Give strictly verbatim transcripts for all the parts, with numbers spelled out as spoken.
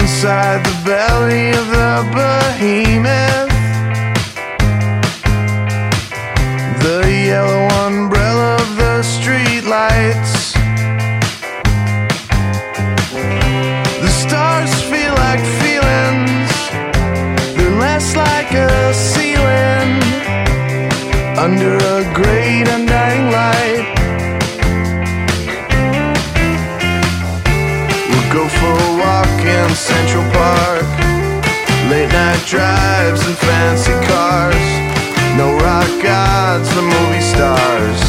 inside the belly of the behemoth. The yellow umbrella of the streetlights. The stars feel like feelings, they're less like a ceiling under a great undying light. We'll go for a walk in Central Park, late night drives and fancy cars. No rock gods, the movie stars.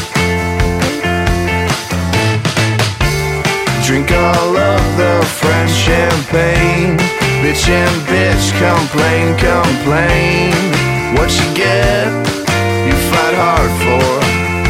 Drink all of the French champagne. Bitch and bitch, complain, complain. What you get, you fight hard for.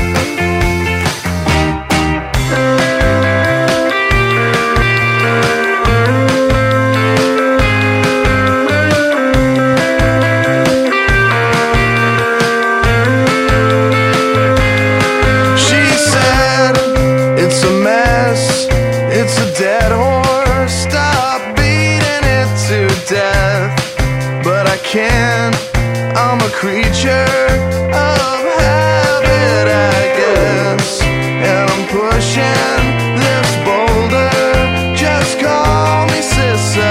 Dead horse, stop beating it to death. But I can't, I'm a creature of habit, I guess. And I'm pushing this boulder, just call me Sisyphus.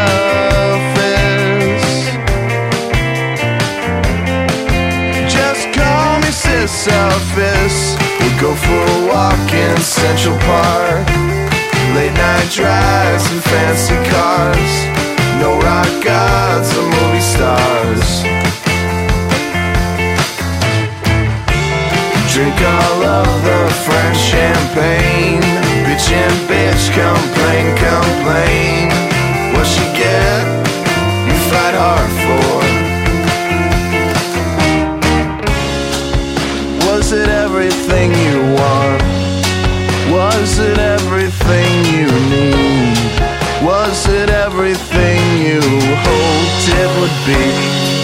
Just call me Sisyphus. We'll go for a walk in Central Park, late night drives and fancy cars. No rock gods or movie stars. Drink all of the French champagne. Bitch and bitch, complain, complain. What you get, you fight hard for. Was it everything you want? Was it everything you need? Was it everything you hoped it would be?